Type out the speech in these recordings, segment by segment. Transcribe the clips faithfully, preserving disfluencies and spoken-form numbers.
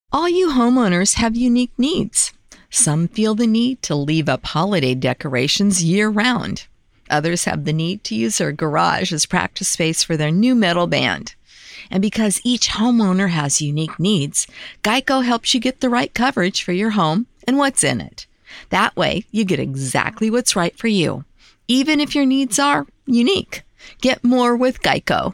All you homeowners have unique needs. Some feel the need to leave up holiday decorations year-round. Others have the need to use their garage as practice space for their new metal band. And because each homeowner has unique needs, Geico helps you get the right coverage for your home and what's in it. That way, you get exactly what's right for you, even if your needs are unique. Get more with Geico.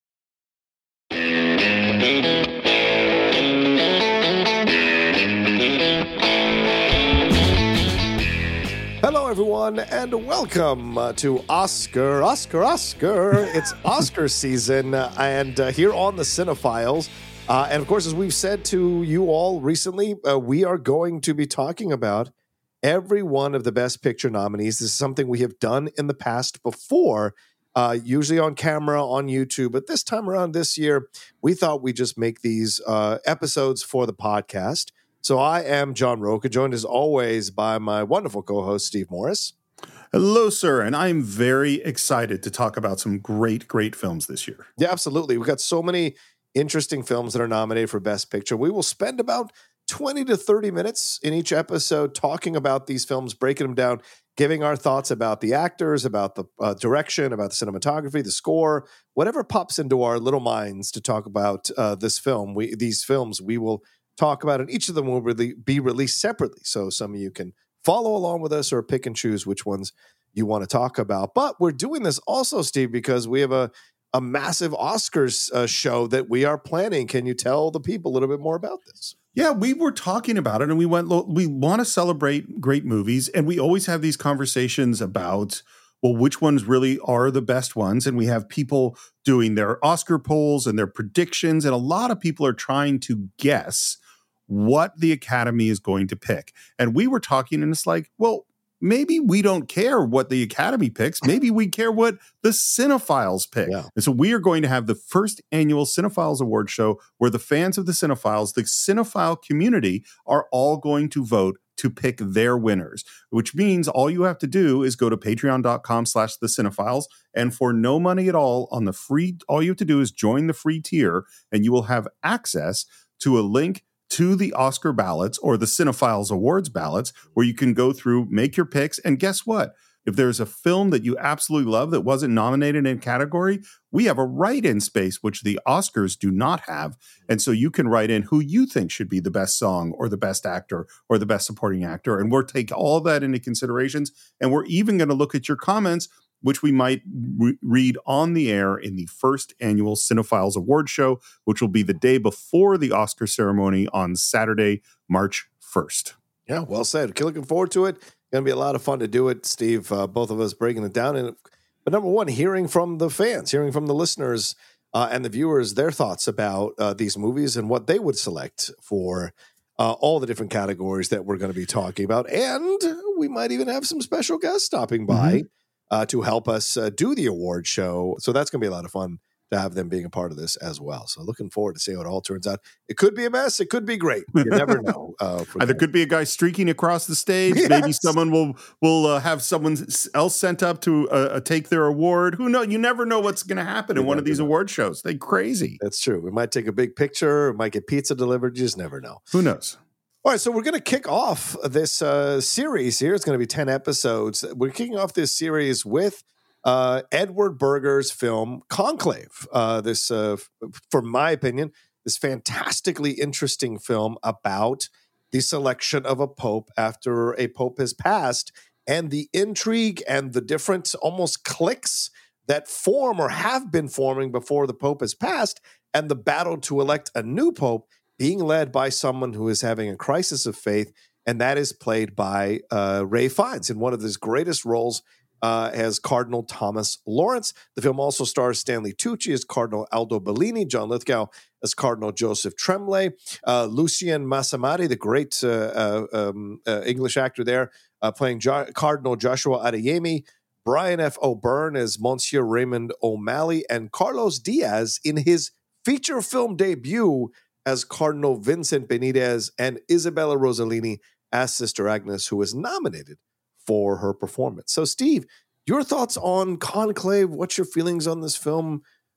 Hello, everyone, and welcome uh, to Oscar, Oscar, Oscar. It's Oscar season, uh, and uh, here on the Cinephiles. Uh, and of course, as we've said to you all recently, uh, we are going to be talking about every one of the Best Picture nominees. This is something we have done in the past before, uh, usually on camera, on YouTube. But this time around this year, we thought we'd just make these uh, episodes for the podcast. So I am John Roca, joined as always by my wonderful co-host, Steve Morris. Hello, sir, and I'm very excited to talk about some great, great films this year. Yeah, absolutely. We've got so many interesting films that are nominated for Best Picture. We will spend about twenty to thirty minutes in each episode talking about these films, breaking them down, giving our thoughts about the actors, about the uh, direction, about the cinematography, the score, whatever pops into our little minds to talk about uh, this film. We These films we will talk about, and each of them will really be released separately. So some of you can follow along with us or pick and choose which ones you want to talk about. But we're doing this also, Steve, because we have a, a massive Oscars uh, show that we are planning. Can you tell the people a little bit more about this? Yeah, we were talking about it, and we went, we want to celebrate great movies, and we always have these conversations about, well, which ones really are the best ones? And we have people doing their Oscar polls and their predictions, and a lot of people are trying to guess what the Academy is going to pick. And we were talking, and it's like, well, maybe we don't care what the Academy picks. Maybe we care what the Cinephiles pick. Yeah. And so we are going to have the first annual Cinephiles Award show where the fans of the Cinephiles, the Cinephile community, are all going to vote to pick their winners, which means all you have to do is go to patreon.com slash the Cinephiles. And for no money at all on the free, all you have to do is join the free tier, and you will have access to a link to the Oscar ballots or the Cinephiles Awards ballots, where you can go through, make your picks. And guess what? If there's a film that you absolutely love that wasn't nominated in a category, we have a write-in space, which the Oscars do not have. And so you can write in who you think should be the best song or the best actor or the best supporting actor. And we'll take all that into considerations. And we're even going to look at your comments, which we might re- read on the air in the first annual Cinephiles Award show, which will be the day before the Oscar ceremony on Saturday, March first. Yeah, well said. Looking forward to it. Going to be a lot of fun to do it, Steve. Uh, both of us breaking it down. And but number one, hearing from the fans, hearing from the listeners uh, and the viewers, their thoughts about uh, these movies and what they would select for uh, all the different categories that we're going to be talking about. And we might even have some special guests stopping by. Mm-hmm. Uh, to help us uh, do the award show. So that's going to be a lot of fun to have them being a part of this as well. So looking forward to see how it all turns out. It could be a mess. It could be great. You never know. Uh, there that. could be a guy streaking across the stage. Yes. Maybe someone will will uh, have someone else sent up to uh, take their award. Who knows? You never know what's going to happen you in one of these know. award shows. They're crazy. That's true. We might take a big picture. We might get pizza delivered. You just never know. Who knows? All right, so we're going to kick off this uh, series here. It's going to be ten episodes. We're kicking off this series with uh, Edward Berger's film Conclave. Uh, this, uh, f- for my opinion, this fantastically interesting film about the selection of a pope after a pope has passed, and the intrigue and the different almost cliques that form or have been forming before the pope has passed, and the battle to elect a new pope being led by someone who is having a crisis of faith, and that is played by uh, Ralph Fiennes in one of his greatest roles uh, as Cardinal Thomas Lawrence. The film also stars Stanley Tucci as Cardinal Aldo Bellini, John Lithgow as Cardinal Joseph Tremblay, uh, Lucien Massamadi, the great uh, uh, um, uh, English actor there, uh, playing jo- Cardinal Joshua Adeyemi, Brian F. O'Byrne as Monsieur Raymond O'Malley, and Carlos Diaz in his feature film debut as Cardinal Vincent Benitez, and Isabella Rossellini as Sister Agnes, who was nominated for her performance. So, Steve, your thoughts on Conclave? What's your feelings on this film?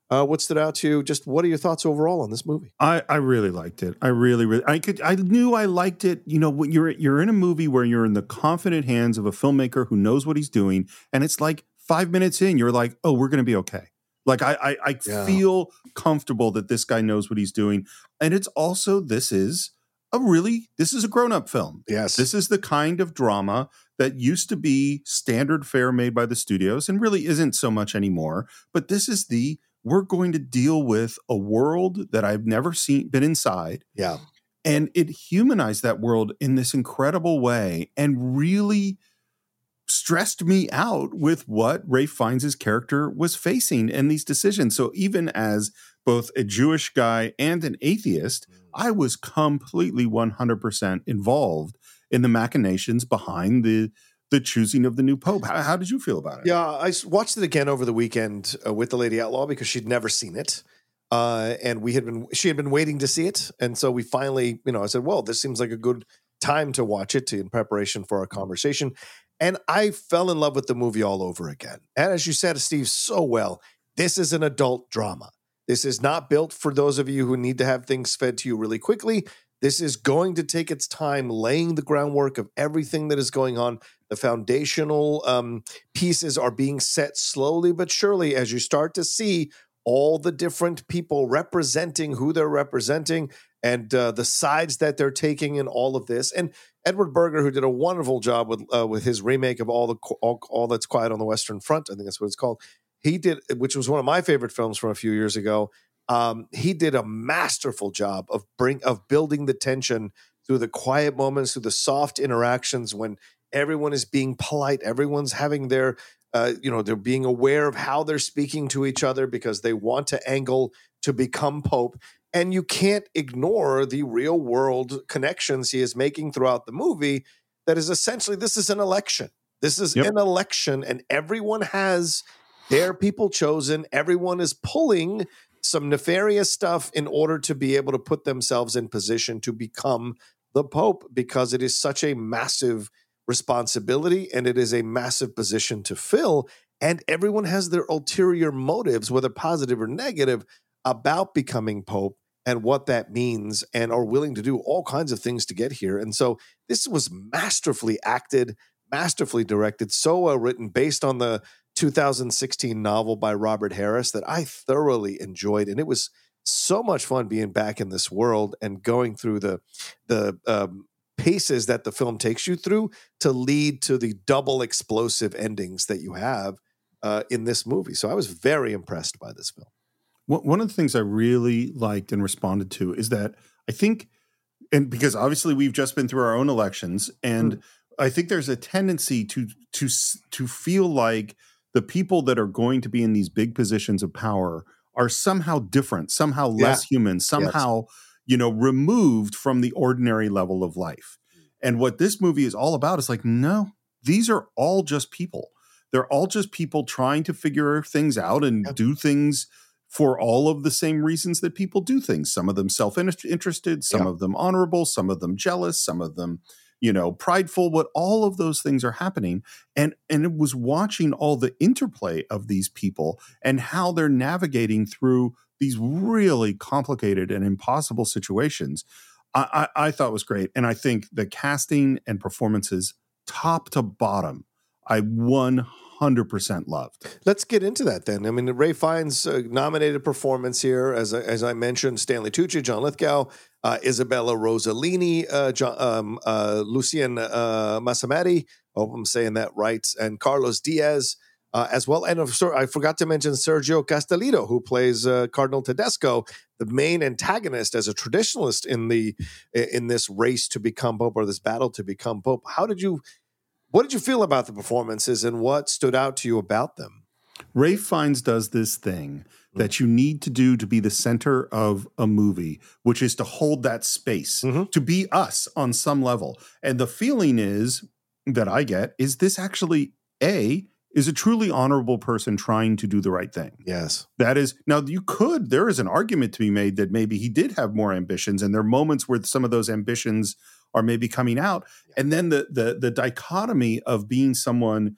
Uh, what stood out to you? Just what are your thoughts overall on this movie? I, I really liked it. I really, really, I could, I knew I liked it. You know, when you're, you're in a movie where you're in the confident hands of a filmmaker who knows what he's doing. And it's like five minutes in, you're like, oh, we're going to be okay. Like I, I, I Yeah. feel comfortable that this guy knows what he's doing. And it's also, this is a really, this is a grown-up film. Yes. This is the kind of drama that used to be standard fare made by the studios and really isn't so much anymore. But this is the, we're going to deal with a world that I've never seen, been inside. Yeah. And it humanized that world in this incredible way and really stressed me out with what Ralph Fiennes' character was facing and these decisions. So even as both a Jewish guy and an atheist, I was completely one hundred percent involved in the machinations behind the the choosing of the new pope. How, how did you feel about it? Yeah, I s- watched it again over the weekend uh, with the Lady Outlaw because she'd never seen it. Uh, and we had been, she had been waiting to see it. And so we finally, you know, I said, well, this seems like a good time to watch it to, in preparation for our conversation. And I fell in love with the movie all over again. And as you said, Steve, so well, this is an adult drama. This is not built for those of you who need to have things fed to you really quickly. This is going to take its time laying the groundwork of everything that is going on. The foundational um, pieces are being set slowly but surely as you start to see all the different people representing who they're representing and uh, the sides that they're taking in all of this. And Edward Berger, who did a wonderful job with uh, with his remake of all the all, all That's Quiet on the Western Front, I think that's what it's called. He did, which was one of my favorite films from a few years ago. Um, he did a masterful job of bring of building the tension through the quiet moments, through the soft interactions when everyone is being polite, everyone's having their, uh, you know, they're being aware of how they're speaking to each other because they want to angle to become pope. And you can't ignore the real world connections he is making throughout the movie. That is essentially, this is an election. This is Yep. an election, and everyone has their people chosen. Everyone is pulling some nefarious stuff in order to be able to put themselves in position to become the Pope, because it is such a massive responsibility and it is a massive position to fill. And everyone has their ulterior motives, whether positive or negative, about becoming Pope and what that means, and are willing to do all kinds of things to get here. And so this was masterfully acted, masterfully directed, so well written, based on the two thousand sixteen novel by Robert Harris that I thoroughly enjoyed. And it was so much fun being back in this world and going through the the um, paces that the film takes you through to lead to the double explosive endings that you have uh, in this movie. So I was very impressed by this film. One of the things I really liked and responded to is that I think, and because obviously we've just been through our own elections, and mm. I think there's a tendency to to to feel like the people that are going to be in these big positions of power are somehow different, somehow Yeah. less human, somehow, yes. you know, removed from the ordinary level of life. And what this movie is all about is like, no, these are all just people. They're all just people trying to figure things out and Yeah. do things for all of the same reasons that people do things. Some of them self-interested, some Yeah. of them honorable, some of them jealous, some of them, you know, prideful, but all of those things are happening. And, and it was watching all the interplay of these people and how they're navigating through these really complicated and impossible situations. I, I, I thought was great. And I think the casting and performances top to bottom, I one hundred percent loved. Let's get into that then. I mean, Ralph Fiennes' uh, nominated performance here, as I, as I mentioned, Stanley Tucci, John Lithgow, uh, Isabella Rossellini, uh, John, um, uh, Lucien uh, Massametti, I hope I'm saying that right, and Carlos Diaz uh, as well. And of, I forgot to mention Sergio Castellitto, who plays uh, Cardinal Tedesco, the main antagonist as a traditionalist in the in this race to become Pope, or this battle to become Pope. How did you... What did you feel about the performances, and what stood out to you about them? Ralph Fiennes does this thing mm-hmm. that you need to do to be the center of a movie, which is to hold that space, mm-hmm. to be us on some level. And the feeling is that I get is this actually, A, is a truly honorable person trying to do the right thing. Yes. That is, now you could, there is an argument to be made that maybe he did have more ambitions, and there are moments where some of those ambitions are maybe coming out. And then the the the dichotomy of being someone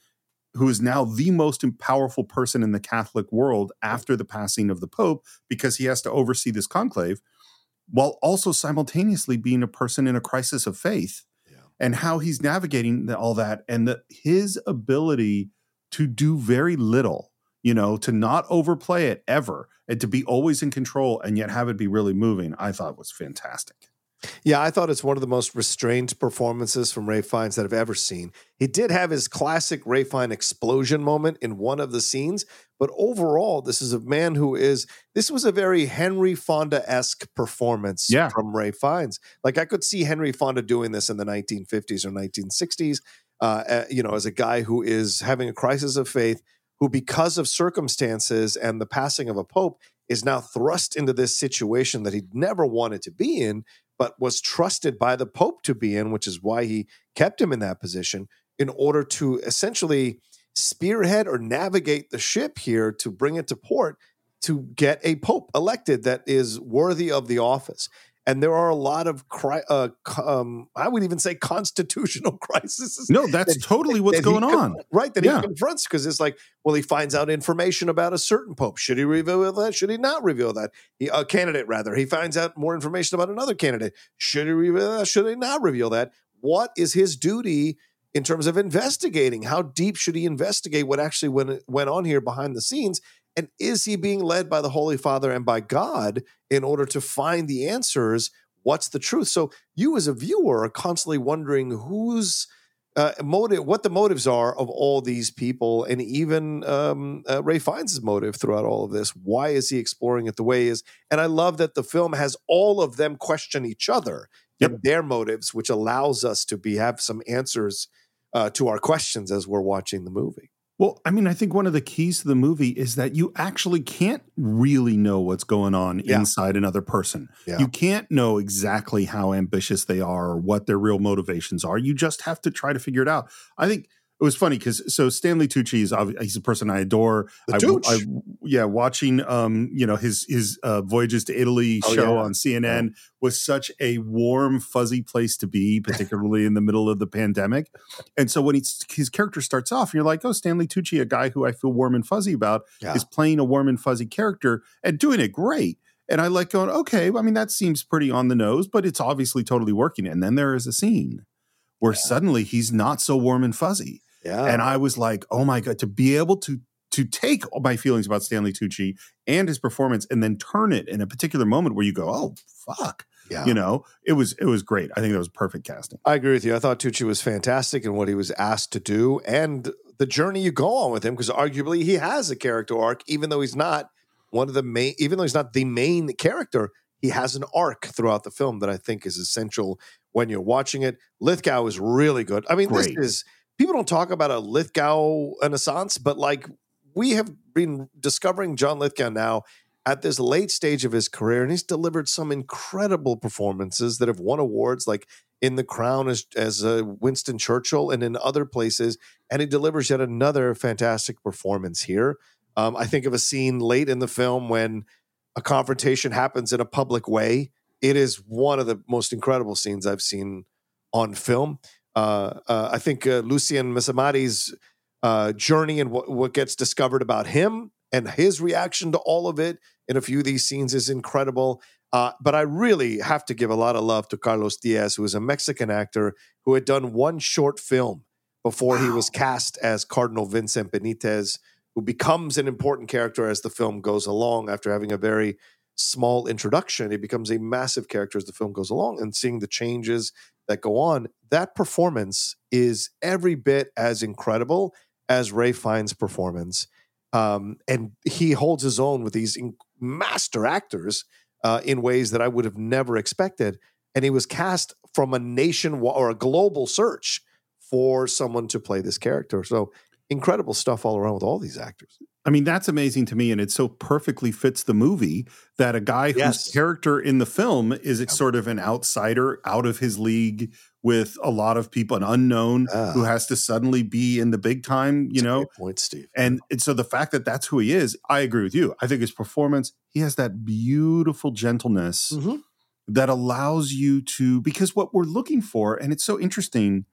who is now the most powerful person in the Catholic world after the passing of the Pope, because he has to oversee this conclave, while also simultaneously being a person in a crisis of faith, yeah. and how he's navigating the, all that, and the, his ability to do very little, you know, to not overplay it ever, and to be always in control and yet have it be really moving, I thought was fantastic. Yeah, I thought it's one of the most restrained performances from Ralph Fiennes that I've ever seen. He did have his classic Ralph Fiennes explosion moment in one of the scenes, but overall, this is a man who is, this was a very Henry Fonda-esque performance yeah. from Ralph Fiennes. Like, I could see Henry Fonda doing this in the nineteen fifties or nineteen sixties, uh, uh, you know, as a guy who is having a crisis of faith, who, because of circumstances and the passing of a pope, is now thrust into this situation that he'd never wanted to be in, but was trusted by the Pope to be in, which is why he kept him in that position, in order to essentially spearhead or navigate the ship here to bring it to port to get a Pope elected that is worthy of the office. And there are a lot of, cri- uh, um, I would even say, constitutional crises. No, that's that, totally what's going con- on. Right, that yeah. he confronts, because it's like, well, he finds out information about a certain pope. Should he reveal that? Should he not reveal that? He, a candidate, rather. He finds out more information about another candidate. Should he reveal that? Should he not reveal that? What is his duty in terms of investigating? How deep should he investigate what actually went, went on here behind the scenes? And is he being led by the Holy Father and by God in order to find the answers? What's the truth? So you as a viewer are constantly wondering whose uh, motive, what the motives are of all these people, and even um, uh, Ralph Fiennes' motive throughout all of this. Why is he exploring it the way he is? And I love that the film has all of them question each other yep. and their motives, which allows us to be have some answers uh, to our questions as we're watching the movie. Well, I mean, I think one of the keys to the movie is that you actually can't really know what's going on yeah. inside another person. Yeah. You can't know exactly how ambitious they are or what their real motivations are. You just have to try to figure it out. I think it was funny because so Stanley Tucci is he's a person I adore. The I, Tucci. I, yeah, watching um, you know his his uh, Voyages to Italy oh, show yeah. on C N N yeah. was such a warm, fuzzy place to be, particularly in the middle of the pandemic. And so when he's, his character starts off, you're like, oh, Stanley Tucci, a guy who I feel warm and fuzzy about, yeah. is playing a warm and fuzzy character and doing it great. And I like going, okay, I mean, that seems pretty on the nose, but it's obviously totally working. And then there is a scene where yeah. suddenly he's not so warm and fuzzy. Yeah. And I was like, oh my God, to be able to to take my feelings about Stanley Tucci and his performance and then turn it in a particular moment where you go, oh, fuck. Yeah. You know, it was it was great. I think that was perfect casting. I agree with you. I thought Tucci was fantastic in what he was asked to do and the journey you go on with him, because arguably he has a character arc, even though he's not one of the main, even though he's not the main character, he has an arc throughout the film that I think is essential when you're watching it. Lithgow is really good. I mean, great. this is, people don't talk about a Lithgow renaissance, but like we have been discovering John Lithgow now at this late stage of his career, and he's delivered some incredible performances that have won awards, like in The Crown as, as uh, Winston Churchill and in other places, and he delivers yet another fantastic performance here. Um, I think of a scene late in the film when a confrontation happens in a public way. It is one of the most incredible scenes I've seen on film. Uh, uh, I think uh, Lucien Missamati's uh, journey and what, what gets discovered about him and his reaction to all of it in a few of these scenes is incredible. Uh, but I really have to give a lot of love to Carlos Diaz, who is a Mexican actor who had done one short film before wow. he was cast as Cardinal Vincent Benitez, who becomes an important character as the film goes along. After having a very small introduction, he becomes a massive character as the film goes along, and seeing the changes that go on. That performance is every bit as incredible as Ralph Fiennes' performance. Um, and he holds his own with these in- master actors uh, in ways that I would have never expected. And he was cast from a nation or a global search for someone to play this character. So incredible stuff all around with all these actors. I mean, that's amazing to me. And it so perfectly fits the movie that a guy yes. whose character in the film is yep. sort of an outsider, out of his league with a lot of people, an unknown uh, who has to suddenly be in the big time, you know? Great point, Steve. And, and so the fact that that's who he is, I agree with you. I think his performance, he has that beautiful gentleness mm-hmm. that allows you to, because what we're looking for, and it's so interesting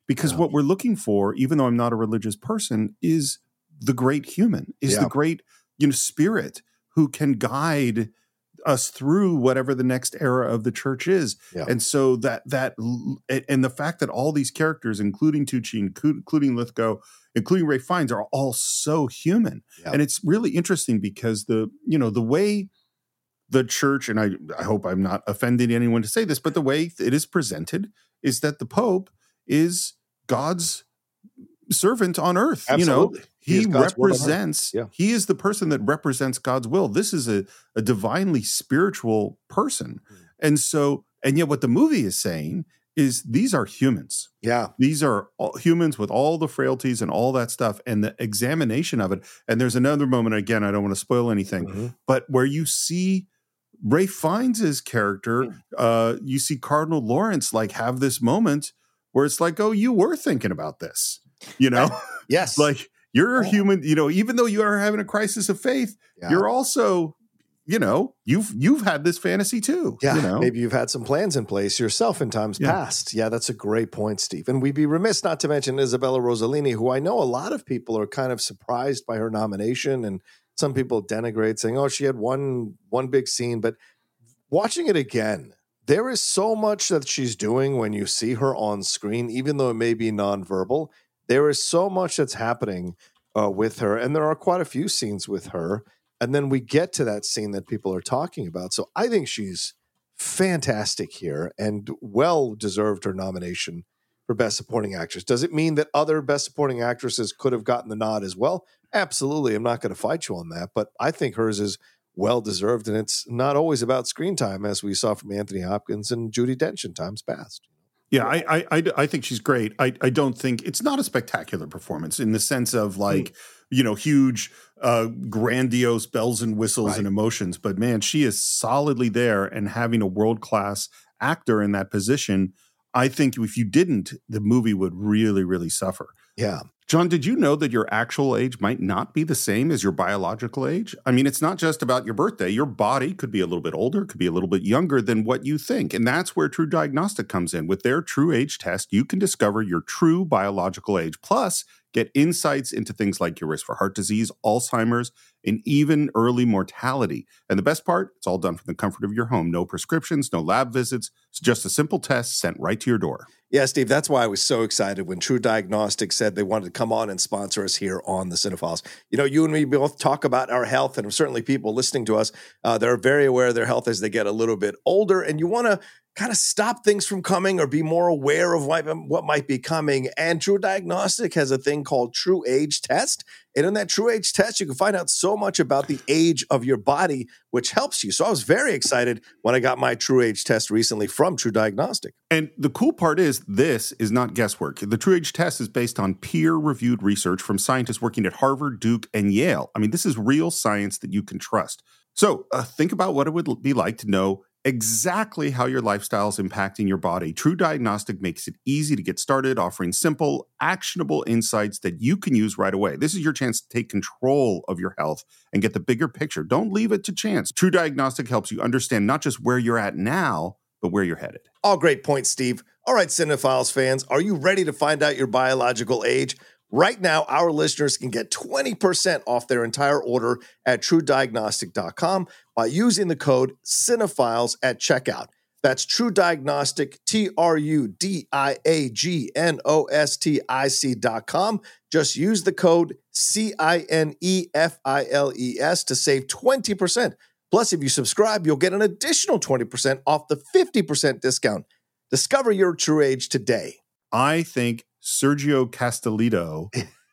because Yeah. what we're looking for, even though I'm not a religious person, is the great human, is Yeah. the great, you know, spirit who can guide us through whatever the next era of the church is. Yeah. And so that that and the fact that all these characters, including Tucci, including Lithgow, including Ralph Fiennes, are all so human. Yeah. And it's really interesting because the, you know, the way the church, and I, I hope I'm not offending anyone to say this, but the way it is presented is that the Pope is God's servant on earth. Absolutely. You know, He he, is God's word on earth. represents, Yeah. he is the person that represents God's will. This is a, a divinely spiritual person. Mm. And so, and yet what the movie is saying is these are humans. Yeah. These are all humans with all the frailties and all that stuff, and the examination of it. And there's another moment, again, I don't want to spoil anything, Mm-hmm. but where you see Ralph Fiennes' character, Mm. uh, you see Cardinal Lawrence like have this moment where it's like, oh, you were thinking about this, you know? Yes. Like you're a Oh. human, you know, even though you are having a crisis of faith, Yeah. you're also, you know, you've you've had this fantasy too. Yeah, you know? maybe you've had some plans in place yourself in times Yeah. past. Yeah, that's a great point, Steve. And we'd be remiss not to mention Isabella Rossellini, who I know a lot of people are kind of surprised by her nomination, and some people denigrate, saying, "Oh, she had one one big scene." But watching it again, there is so much that she's doing when you see her on screen, even though it may be nonverbal. There is so much that's happening uh, with her, and there are quite a few scenes with her. And then we get to that scene that people are talking about. So I think she's fantastic here and well deserved her nomination for Best Supporting Actress. Does it mean that other Best Supporting Actresses could have gotten the nod as well? Absolutely. I'm not going to fight you on that, but I think hers is well deserved, and it's not always about screen time, as we saw from Anthony Hopkins and Judi Dench in times past. Yeah, I, I, I, I think she's great. I, I don't think it's not a spectacular performance in the sense of like, mm. you know, huge, uh, grandiose bells and whistles Right. and emotions. But man, she is solidly there, and having a world-class actor in that position, I think if you didn't, the movie would really, really suffer. Yeah. John, did you know that your actual age might not be the same as your biological age? I mean, it's not just about your birthday. Your body could be a little bit older, could be a little bit younger than what you think. And that's where True Diagnostic comes in. With their True Age test, you can discover your true biological age, plus get insights into things like your risk for heart disease, Alzheimer's, and even early mortality. And the best part, it's all done from the comfort of your home. No prescriptions, no lab visits. It's just a simple test sent right to your door. Yeah, Steve, that's why I was so excited when True Diagnostic said they wanted to come on and sponsor us here on the Cinephiles. You know, you and me both talk about our health, and certainly people listening to us, uh, they're very aware of their health as they get a little bit older, and you want to kind of stop things from coming or be more aware of what, what might be coming. And True Diagnostic has a thing called True Age Test. And in that True Age Test, you can find out so much about the age of your body, which helps you. So I was very excited when I got my True Age Test recently from True Diagnostic. And the cool part is this is not guesswork. The True Age Test is based on peer-reviewed research from scientists working at Harvard, Duke, and Yale. I mean, this is real science that you can trust. So uh, think about what it would be like to know exactly how your lifestyle is impacting your body. True Diagnostic makes it easy to get started, offering simple, actionable insights that you can use right away. This is your chance to take control of your health and get the bigger picture. Don't leave it to chance. True Diagnostic helps you understand not just where you're at now, but where you're headed. All great points, Steve. All right, Cinephiles fans, are you ready to find out your biological age? Right now, our listeners can get twenty percent off their entire order at true diagnostic dot com by using the code Cinephiles at checkout. That's True Diagnostic, T R U D I A G N O S T I C dot com. Just use the code C I N E F I L E S to save twenty percent. Plus, if you subscribe, you'll get an additional twenty percent off the fifty percent discount. Discover your true age today. I think Sergio Castellitto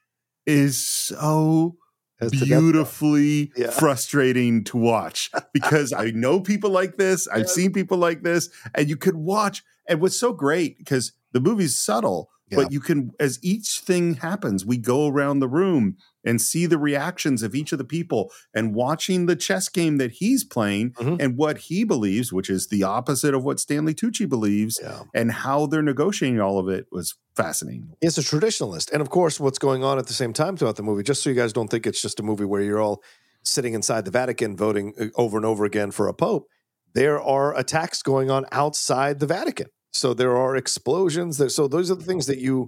is so beautifully yeah. frustrating to watch because I know people like this. I've seen people like this, and you could watch. And what's so great, because the movie's subtle, yeah. but you can, as each thing happens, we go around the room and see the reactions of each of the people and watching the chess game that he's playing mm-hmm. and what he believes, which is the opposite of what Stanley Tucci believes, yeah. and how they're negotiating all of it was fascinating. He's a traditionalist. And of course, what's going on at the same time throughout the movie, just so you guys don't think it's just a movie where you're all sitting inside the Vatican voting over and over again for a pope, there are attacks going on outside the Vatican. So there are explosions. There, so those are the things that you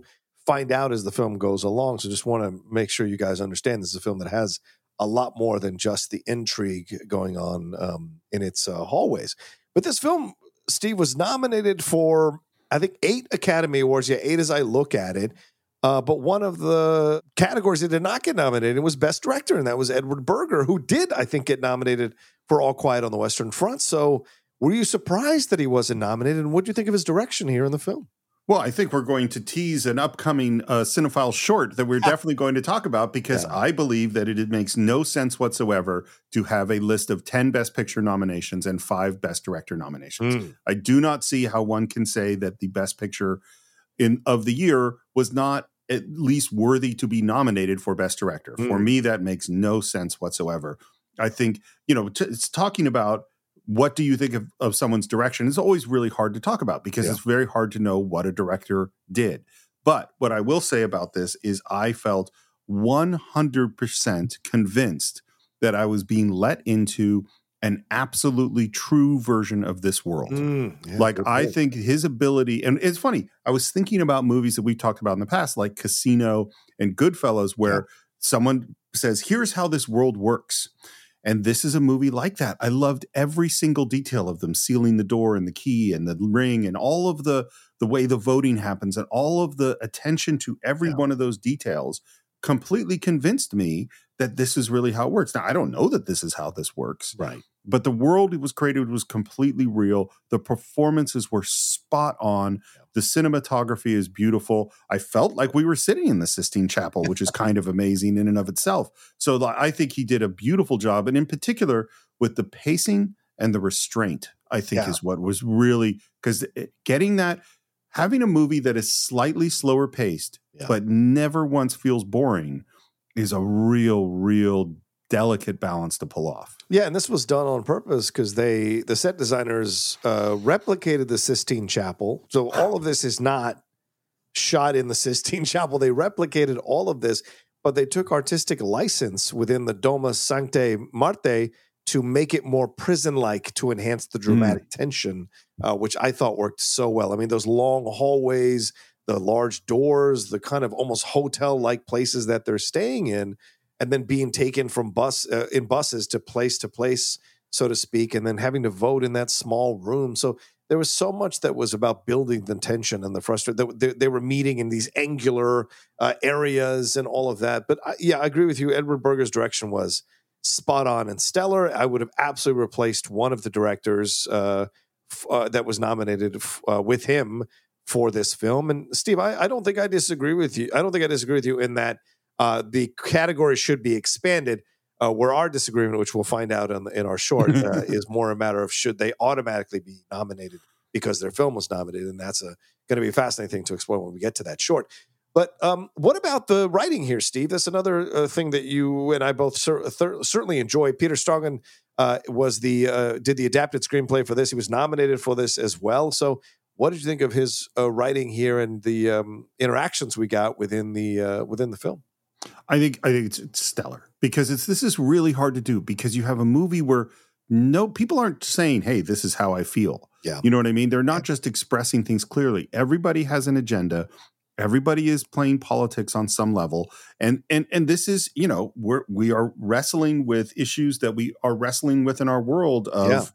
find out as the film goes along. So just want to make sure you guys understand this is a film that has a lot more than just the intrigue going on um, in its uh, hallways. But this film, Steve, was nominated for, I think, eight Academy Awards. Yeah, eight as I look at it. Uh, but one of the categories that did not get nominated was Best Director, and that was Edward Berger, who did, I think, get nominated for All Quiet on the Western Front. So were you surprised that he wasn't nominated, and what do you think of his direction here in the film? Well, I think we're going to tease an upcoming uh, Cinephile short that we're definitely going to talk about, because yeah. I believe that it, it makes no sense whatsoever to have a list of ten Best Picture nominations and five Best Director nominations. Mm. I do not see how one can say that the Best Picture in of the year was not at least worthy to be nominated for Best Director. Mm. For me, that makes no sense whatsoever. I think, you know, t- it's talking about what do you think of, of someone's direction is always really hard to talk about, because yeah. it's very hard to know what a director did. But what I will say about this is I felt one hundred percent convinced that I was being let into an absolutely true version of this world. Mm, yeah, like, I point. think his ability, and it's funny, I was thinking about movies that we've talked about in the past, like Casino and Goodfellas, where yeah. someone says, here's how this world works. And this is a movie like that. I loved every single detail of them sealing the door and the key and the ring and all of the, the way the voting happens and all of the attention to every yeah. one of those details completely convinced me that this is really how it works. Now, I don't know that this is how this works. Right. But the world it was created was completely real. The performances were spot on. Yeah. The cinematography is beautiful. I felt like we were sitting in the Sistine Chapel, which is kind of amazing in and of itself. So I think he did a beautiful job. And in particular, with the pacing and the restraint, I think yeah. is what was really, because getting that, having a movie that is slightly slower paced, yeah. but never once feels boring, is a real, real delicate balance to pull off. Yeah, and this was done on purpose because they, the set designers, uh, replicated the Sistine Chapel. So all of this is not shot in the Sistine Chapel. They replicated all of this, but they took artistic license within the Domus Sanctae Martyr to make it more prison-like, to enhance the dramatic mm. tension, uh, which I thought worked so well. I mean, those long hallways, the large doors, the kind of almost hotel-like places that they're staying in, and then being taken from bus uh, in buses to place to place, so to speak, and then having to vote in that small room. So there was so much that was about building the tension and the frustration. They, they were meeting in these angular uh, areas and all of that. But I, yeah, I agree with you. Edward Berger's direction was spot on and stellar. I would have absolutely replaced one of the directors uh, f- uh, that was nominated f- uh, with him for this film. And Steve, I, I don't think I disagree with you. I don't think I disagree with you in that Uh, the category should be expanded, uh, where our disagreement, which we'll find out in, in our short, uh, is more a matter of should they automatically be nominated because their film was nominated. And that's going to be a fascinating thing to explore when we get to that short. But um, what about the writing here, Steve? That's another uh, thing that you and I both cer- th- certainly enjoy. Peter Straugan uh, was the uh, did the adapted screenplay for this. He was nominated for this as well. So what did you think of his uh, writing here and the um, interactions we got within the uh, within the film? I think I think it's, it's stellar, because it's this is really hard to do, because you have a movie where no people aren't saying, hey, this is how I feel. Yeah. You know what I mean? They're not just expressing things clearly. Everybody has an agenda. Everybody is playing politics on some level. And and and this is, you know, we're we are wrestling with issues that we are wrestling with in our world of yeah.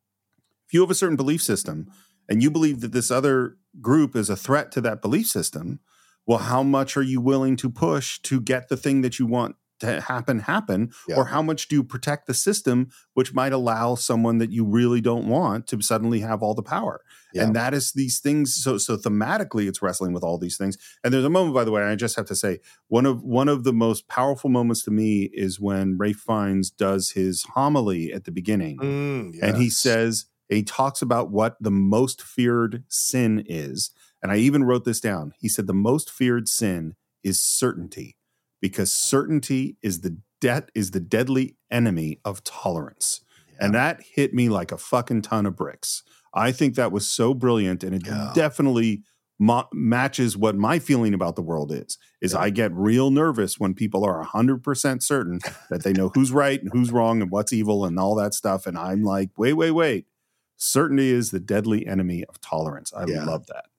if you have a certain belief system and you believe that this other group is a threat to that belief system, well, how much are you willing to push to get the thing that you want to happen, happen? Yeah. Or how much do you protect the system, which might allow someone that you really don't want to suddenly have all the power? Yeah. And that is these things. So, so thematically, it's wrestling with all these things. And there's a moment, by the way, I just have to say, one of one of the most powerful moments to me is when Ralph Fiennes does his homily at the beginning. Mm, yes. And he says, he talks about what the most feared sin is. And I even wrote this down. He said the most feared sin is certainty, because certainty is the debt is the deadly enemy of tolerance. Yeah. And that hit me like a fucking ton of bricks. I think that was so brilliant, and it yeah. definitely ma- matches what my feeling about the world is. Is yeah. I get real nervous when people are one hundred percent certain that they know who's right and who's wrong and what's evil and all that stuff. And I'm like, wait, wait, wait. Certainty is the deadly enemy of tolerance. I yeah. love that.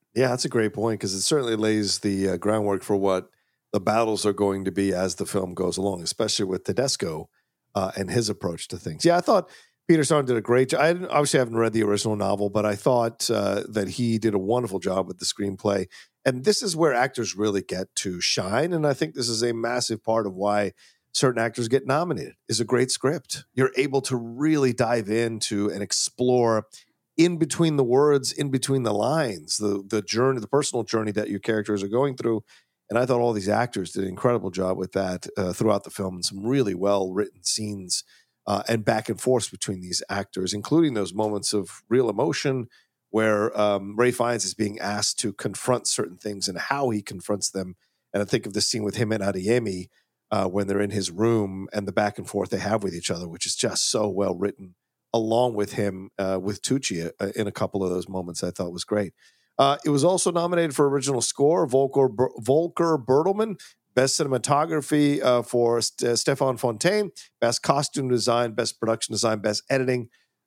Yeah, that's a great point because it certainly lays the uh, groundwork for what the battles are going to be as the film goes along, especially with Tedesco uh, and his approach to things. Yeah, I thought Peter Storm did a great job. I didn't, obviously haven't read the original novel, but I thought uh, that he did a wonderful job with the screenplay. And this is where actors really get to shine. And I think this is a massive part of why certain actors get nominated is a great script. You're able to really dive into and explore in between the words, in between the lines, the the journey, the personal journey that your characters are going through. And I thought all these actors did an incredible job with that uh, throughout the film, and some really well written scenes uh, and back and forth between these actors, including those moments of real emotion where um, Ray Fiennes is being asked to confront certain things and how he confronts them. And I think of the scene with him and Adeyemi uh, when they're in his room and the back and forth they have with each other, which is just so well written, along with him uh, with Tucci uh, in a couple of those moments I thought was great. Uh, it was also nominated for original score, Volker, Ber- Volker Bertelmann, best cinematography uh, for St- Stefan Fontaine, best costume design, best production design, best editing.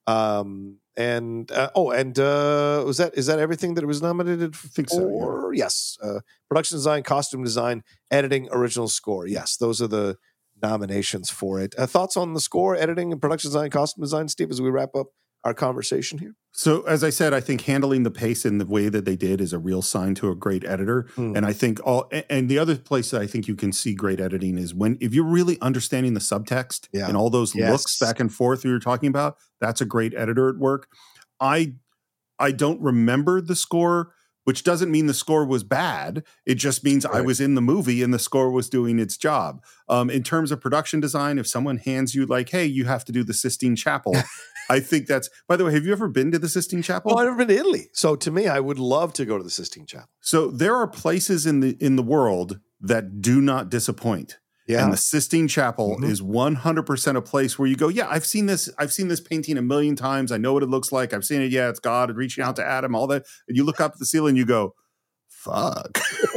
Um, and uh, oh, and uh, was that is that everything that it was nominated for? I think so, yeah. Yes, uh, production design, costume design, editing, original score. Yes, those are the nominations for it. Uh, thoughts on the score, editing, and production design, costume design, Steve, as we wrap up our conversation here? So, as I said, I think handling the pace in the way that they did is a real sign to a great editor. Mm. And I think all, and the other place that I think you can see great editing is when, if you're really understanding the subtext Yeah. and all those Yes. looks back and forth we were talking about, that's a great editor at work. I, I don't remember the score, which doesn't mean the score was bad. It just means Right. I was in the movie and the score was doing its job. Um, in terms of production design, if someone hands you like, hey, you have to do the Sistine Chapel, I think that's, by the way, have you ever been to the Sistine Chapel? Well, I've never been to Italy. So to me, I would love to go to the Sistine Chapel. So there are places in the in the world that do not disappoint. Yeah. And the Sistine Chapel Mhm. is one hundred percent a place where you go, yeah, I've seen this. I've seen this painting a million times. I know what it looks like. I've seen it. Yeah, it's God reaching out to Adam, all that. And you look up at the ceiling and you go, fuck,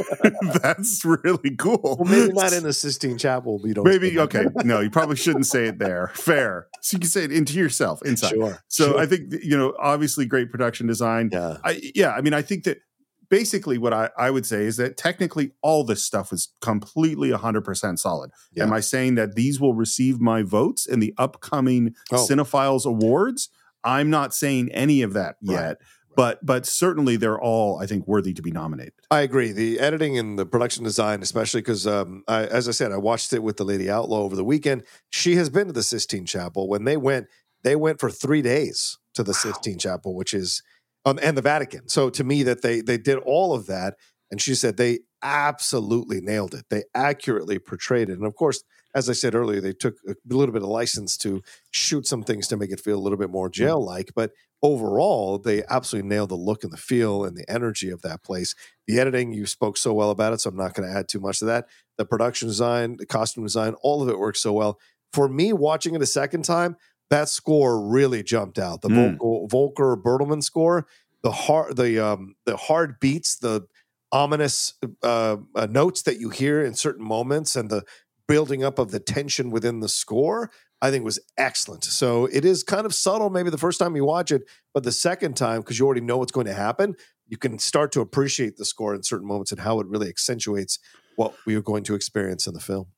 that's really cool. Well, maybe not in the Sistine Chapel. But you don't Maybe, say that. okay. No, you probably shouldn't say it there. Fair. So you can say it into yourself inside. Sure. So sure. I think, you know, obviously great production design. Yeah. I, yeah, I mean, I think that basically what I, I would say is that technically all this stuff was completely one hundred percent solid. Yeah. Am I saying that these will receive my votes in the upcoming Oh. Cinephiles Awards? I'm not saying any of that Right. yet, but but certainly they're all, I think, worthy to be nominated. I agree. The editing and the production design, especially because, um, I, as I said, I watched it with the Lady Outlaw over the weekend. She has been to the Sistine Chapel. When they went, they went for three days to the Wow. Sistine Chapel, which is, um, and the Vatican. So to me, that they they did all of that, and she said they absolutely nailed it. They accurately portrayed it, and of course, as I said earlier, they took a little bit of license to shoot some things to make it feel a little bit more jail-like, but overall, they absolutely nailed the look and the feel and the energy of that place. The editing, you spoke so well about it, so I'm not going to add too much to that. The production design, the costume design, all of it works so well. For me, watching it a second time, that score really jumped out. The Mm. Volker, Volker Bertelmann score, the hard, the um, the hard beats, the ominous uh, uh, notes that you hear in certain moments, and the building up of the tension within the score, I think was excellent. So it is kind of subtle, maybe the first time you watch it, but the second time, because you already know what's going to happen, you can start to appreciate the score in certain moments and how it really accentuates what we are going to experience in the film.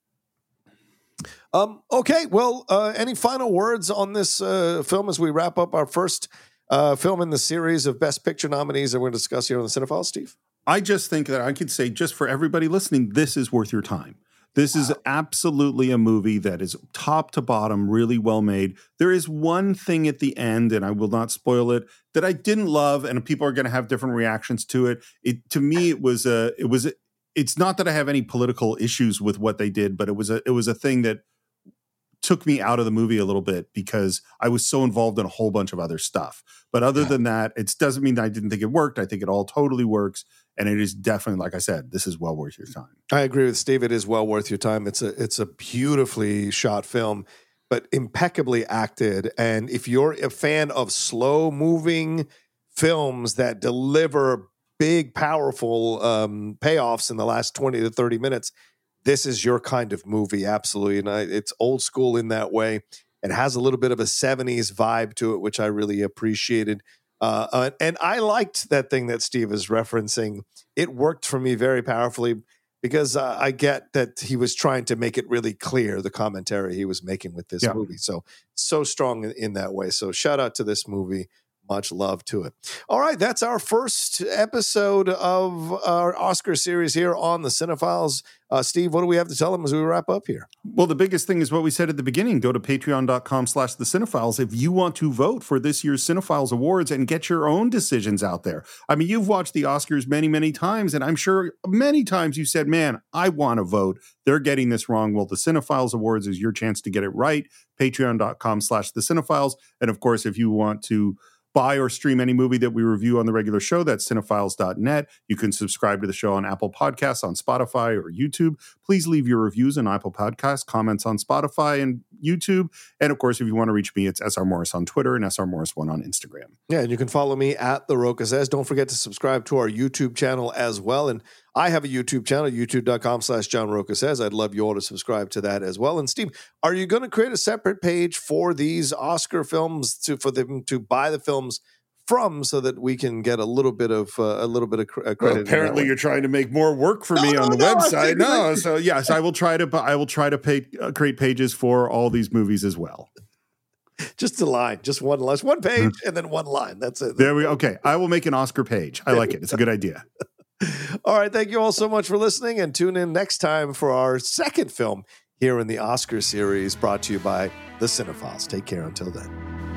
Um, okay, well, uh, any final words on this uh, film as we wrap up our first uh, film in the series of Best Picture nominees that we're going to discuss here on the Cinephile, Steve? I just think that I could say, just for everybody listening, this is worth your time. This is absolutely a movie that is top to bottom, really well made. There is one thing at the end, and I will not spoil it, that I didn't love, and people are going to have different reactions to it. It to me, it was a, it was, a, it's not that I have any political issues with what they did, but it was a, it was a thing that took me out of the movie a little bit because I was so involved in a whole bunch of other stuff. But other Yeah. than that, it doesn't mean I didn't think it worked. I think it all totally works. And it is definitely, like I said, this is well worth your time. I agree with Steve. It is well worth your time. It's a it's a beautifully shot film, but impeccably acted. And if you're a fan of slow moving films that deliver big, powerful um, payoffs in the last twenty to thirty minutes, this is your kind of movie. Absolutely. And I, it's old school in that way. It has a little bit of a seventies vibe to it, which I really appreciated. Uh, uh, and I liked that thing that Steve is referencing. It worked for me very powerfully because uh, I get that he was trying to make it really clear, the commentary he was making with this Yeah. movie. So, so strong in, in that way. So shout out to this movie. Much love to it. All right, that's our first episode of our Oscar series here on the Cinephiles. Uh, Steve, what do we have to tell them as we wrap up here? Well, the biggest thing is what we said at the beginning. Go to patreon.com slash the Cinephiles if you want to vote for this year's Cinephiles Awards and get your own decisions out there. I mean, you've watched the Oscars many, many times, and I'm sure many times you said, man, I want to vote. They're getting this wrong. Well, the Cinephiles Awards is your chance to get it right. Patreon.com slash the Cinephiles. And of course, if you want to buy or stream any movie that we review on the regular show, that's cinephiles dot net. You can subscribe to the show on Apple Podcasts, on Spotify, or YouTube. Please leave your reviews on Apple Podcasts, comments on Spotify and YouTube. And of course, if you want to reach me, it's S R Morris on Twitter and S R Morris one on Instagram. Yeah, and you can follow me at The Rocha Says. Don't forget to subscribe to our YouTube channel as well. And I have a YouTube channel, youtube.com slash John Rocha Says. I'd love you all to subscribe to that as well. And Steve, are you going to create a separate page for these Oscar films to for them to buy the films from, so that we can get a little bit of uh, a little bit of cr- credit? Well, apparently, you're trying to make more work for no, me no, on the no, website. No, so yes, I will try to. I will try to pay, uh, create pages for all these movies as well. Just a line, just one line, one page, and then one line. That's it. There we go. Okay, I will make an Oscar page. I like it. It's a good idea. All right, thank you all so much for listening, and tune in next time for our second film here in the Oscar series, brought to you by the Cinephiles. Take care until then.